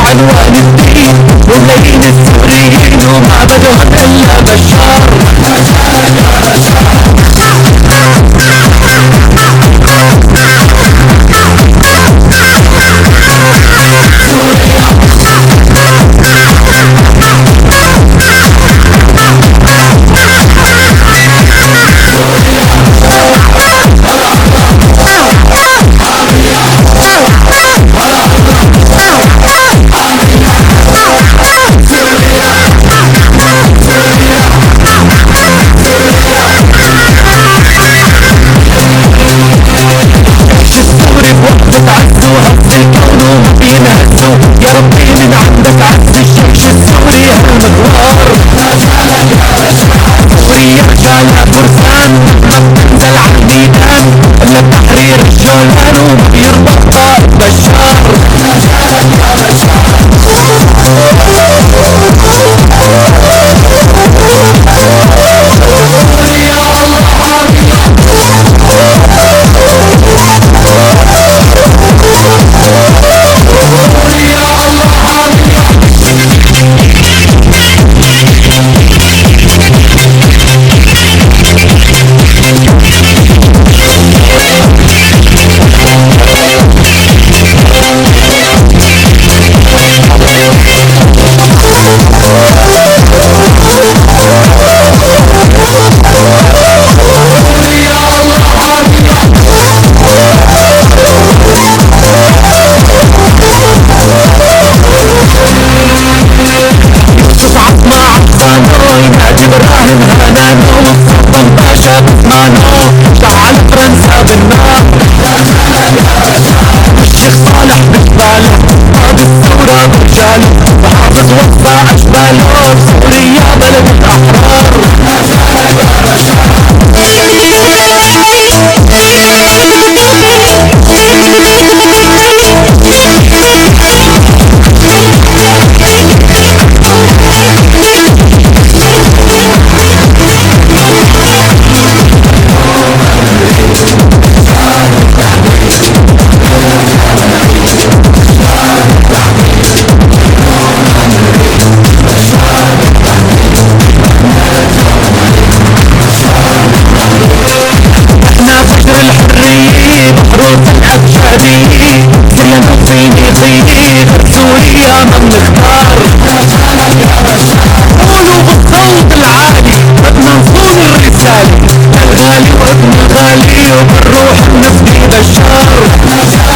بعنوان الدين، وملايين السوريين وما بدهم الا بشار. يا ربي من عندك عز الجيش السوري هالمغوار. سوريا رجالها فرسان ما بتنزل عالميدان الا بتحرير الجولان وما بيرضى قائد بشار. ابراهيم هانانو والسلطان باشا بثمانو شعل فرنسا بالنار. الشيخ صالح بجباله قاد الثورة برجاله وحافظ وفا اشباله. سوريا بلد الاحرار. سوريا ما بنختار. قولوا بالصوت العالي بدنا نصون الرسالة للغالي وابن الغالي وبالروح النسبي بشار.